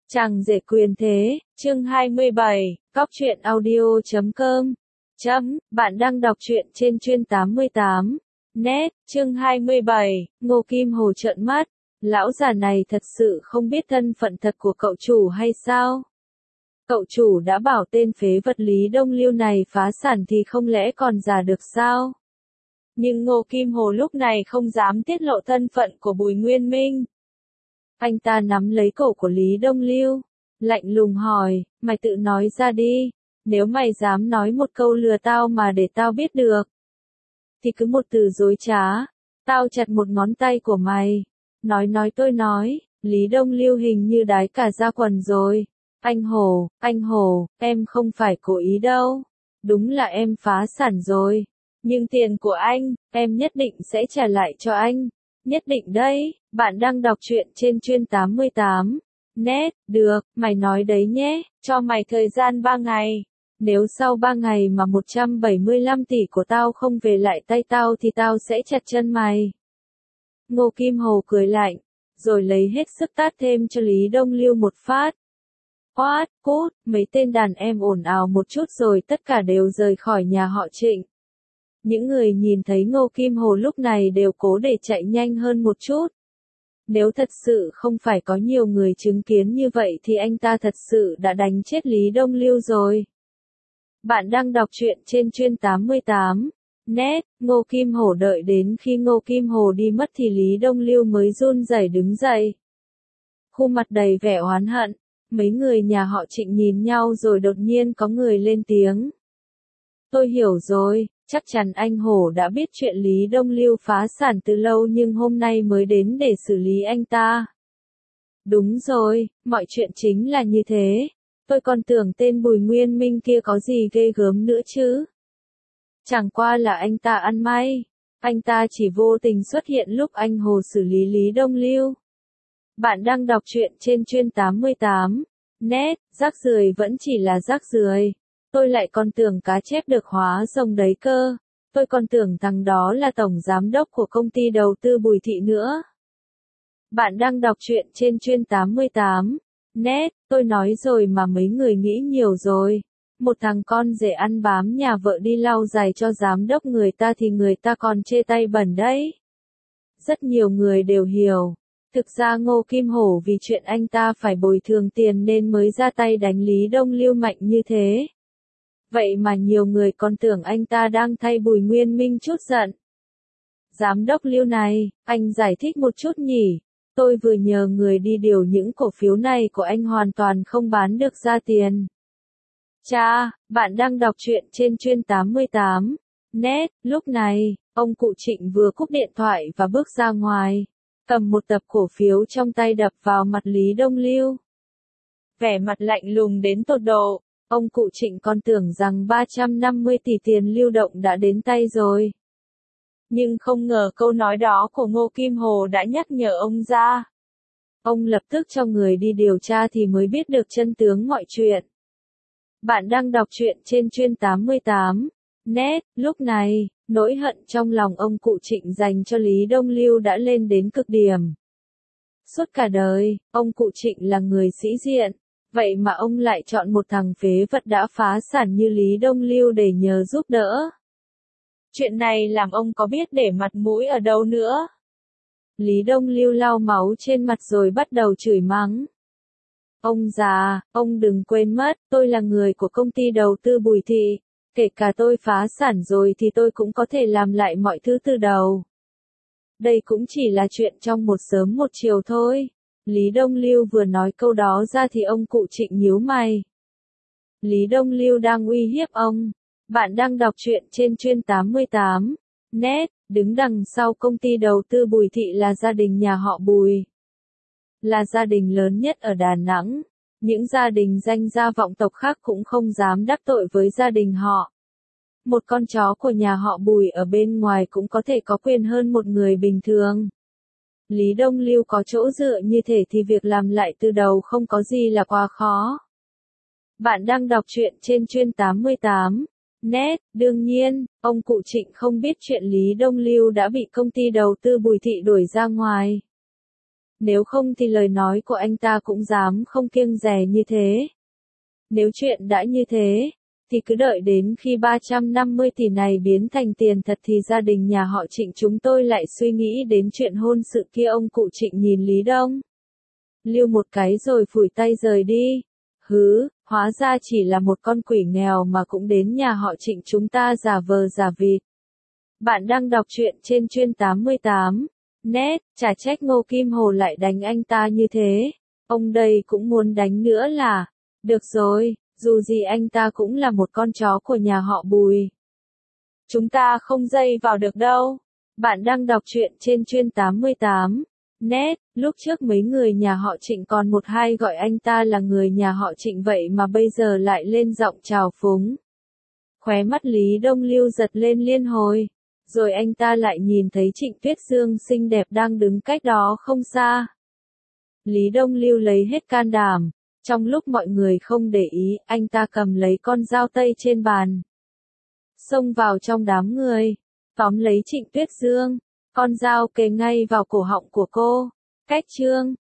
Chàng rể quyền thế, chương 27, cóc truyện audio.com. Bạn đang đọc truyện trên chuyên 88. Net, chương 27, Ngô Kim Hồ trợn mắt. Lão già này thật sự không biết thân phận thật của cậu chủ hay sao? Cậu chủ đã bảo tên phế vật Lý Đông Lưu này phá sản thì không lẽ còn giả được sao? Nhưng Ngô Kim Hồ lúc này không dám tiết lộ thân phận của Bùi Nguyên Minh. Anh ta nắm lấy cổ của Lý Đông Lưu, lạnh lùng hỏi, mày tự nói ra đi, nếu mày dám nói một câu lừa tao mà để tao biết được, thì cứ một từ dối trá, tao chặt một ngón tay của mày. Tôi nói, Lý Đông Lưu hình như đái cả da quần rồi. Anh Hồ, em không phải cố ý đâu, đúng là em phá sản rồi, nhưng tiền của anh, em nhất định sẽ trả lại cho anh. Nhất định đấy, bạn đang đọc truyện trên chuyên 88. Net, được, mày nói đấy nhé, cho mày thời gian 3 ngày. Nếu sau 3 ngày mà 175 tỷ của tao không về lại tay tao thì tao sẽ chặt chân mày. Ngô Kim Hồ cười lạnh, rồi lấy hết sức tát thêm cho Lý Đông Lưu một phát. Oát, cút, mấy tên đàn em ồn ào một chút rồi tất cả đều rời khỏi nhà họ Trịnh. Những người nhìn thấy Ngô Kim Hồ lúc này đều cố để chạy nhanh hơn một chút. Nếu thật sự không phải có nhiều người chứng kiến như vậy thì anh ta thật sự đã đánh chết Lý Đông Lưu rồi. Bạn đang đọc truyện trên chuyên 88. Net, Ngô Kim Hồ đợi đến khi Ngô Kim Hồ đi mất thì Lý Đông Lưu mới run rẩy đứng dậy. Khuôn mặt đầy vẻ oán hận, mấy người nhà họ Trịnh nhìn nhau rồi đột nhiên có người lên tiếng. Tôi hiểu rồi. Chắc chắn anh Hổ đã biết chuyện Lý Đông Lưu phá sản từ lâu nhưng hôm nay mới đến để xử lý anh ta. Đúng rồi, mọi chuyện chính là như thế. Tôi còn tưởng tên Bùi Nguyên Minh kia có gì ghê gớm nữa chứ. Chẳng qua là anh ta ăn may. Anh ta chỉ vô tình xuất hiện lúc anh Hồ xử lý Lý Đông Lưu. Bạn đang đọc truyện trên chuyên 88. Net, rác rưởi vẫn chỉ là rác rưởi. Tôi lại còn tưởng cá chép được hóa rồng đấy cơ. Tôi còn tưởng thằng đó là tổng giám đốc của công ty đầu tư Bùi Thị nữa. Bạn đang đọc truyện trên chuyên 88. Net, tôi nói rồi mà mấy người nghĩ nhiều rồi. Một thằng con rể ăn bám nhà vợ đi lau giày cho giám đốc người ta thì người ta còn chê tay bẩn đấy. Rất nhiều người đều hiểu. Thực ra Ngô Kim Hổ vì chuyện anh ta phải bồi thường tiền nên mới ra tay đánh Lý Đông Lưu mạnh như thế. Vậy mà nhiều người còn tưởng anh ta đang thay Bùi Nguyên Minh chút giận. Giám đốc Lưu này, anh giải thích một chút nhỉ? Tôi vừa nhờ người đi điều những cổ phiếu này của anh hoàn toàn không bán được ra tiền. Cha, bạn đang đọc truyện trên chuyên 88. Net, lúc này, ông cụ Trịnh vừa cúp điện thoại và bước ra ngoài, cầm một tập cổ phiếu trong tay đập vào mặt Lý Đông Lưu. Vẻ mặt lạnh lùng đến tột độ. Ông cụ Trịnh còn tưởng rằng 350 tỷ tiền lưu động đã đến tay rồi. Nhưng không ngờ câu nói đó của Ngô Kim Hồ đã nhắc nhở ông ra. Ông lập tức cho người đi điều tra thì mới biết được chân tướng mọi chuyện. Bạn đang đọc truyện trên chuyên 88. Net, lúc này, nỗi hận trong lòng ông cụ Trịnh dành cho Lý Đông Lưu đã lên đến cực điểm. Suốt cả đời, ông cụ Trịnh là người sĩ diện. Vậy mà ông lại chọn một thằng phế vật đã phá sản như Lý Đông Lưu để nhờ giúp đỡ. Chuyện này làm ông có biết để mặt mũi ở đâu nữa. Lý Đông Lưu lau máu trên mặt rồi bắt đầu chửi mắng. Ông già, ông đừng quên mất, tôi là người của công ty đầu tư Bùi Thị. Kể cả tôi phá sản rồi thì tôi cũng có thể làm lại mọi thứ từ đầu. Đây cũng chỉ là chuyện trong một sớm một chiều thôi. Lý Đông Lưu vừa nói câu đó ra thì ông cụ Trịnh nhíu mày. Lý Đông Lưu đang uy hiếp ông. Bạn đang đọc truyện trên chuyên 88. Net, đứng đằng sau công ty đầu tư Bùi Thị là gia đình nhà họ Bùi. Là gia đình lớn nhất ở Đà Nẵng. Những gia đình danh gia vọng tộc khác cũng không dám đắc tội với gia đình họ. Một con chó của nhà họ Bùi ở bên ngoài cũng có thể có quyền hơn một người bình thường. Lý Đông Lưu có chỗ dựa như thế thì việc làm lại từ đầu không có gì là quá khó. Bạn đang đọc truyện trên chuyên 88. Net, đương nhiên, ông cụ Trịnh không biết chuyện Lý Đông Lưu đã bị công ty đầu tư Bùi Thị đuổi ra ngoài. Nếu không thì lời nói của anh ta cũng dám không kiêng dè như thế. Nếu chuyện đã như thế, thì cứ đợi đến khi 350 tỷ này biến thành tiền thật thì gia đình nhà họ Trịnh chúng tôi lại suy nghĩ đến chuyện hôn sự kia. Ông cụ Trịnh nhìn Lý Đông Lưu một cái rồi phủi tay rời đi. Hứ, hóa ra chỉ là một con quỷ nghèo mà cũng đến nhà họ Trịnh chúng ta giả vờ giả vịt. Bạn đang đọc truyện trên chuyên 88. Net, chả trách Ngô Kim Hồ lại đánh anh ta như thế. Ông đây cũng muốn đánh nữa là. Được rồi, dù gì anh ta cũng là một con chó của nhà họ Bùi. Chúng ta không dây vào được đâu. Bạn đang đọc truyện trên chuyên 88. Net, lúc trước mấy người nhà họ Trịnh còn một hai gọi anh ta là người nhà họ Trịnh vậy mà bây giờ lại lên giọng trào phúng. Khóe mắt Lý Đông Lưu giật lên liên hồi. Rồi anh ta lại nhìn thấy Trịnh Tuyết Dương xinh đẹp đang đứng cách đó không xa. Lý Đông Lưu lấy hết can đảm. Trong lúc mọi người không để ý, anh ta cầm lấy con dao tây trên bàn. Xông vào trong đám người. Tóm lấy Trịnh Tuyết Dương. Con dao kề ngay vào cổ họng của cô. Cách chương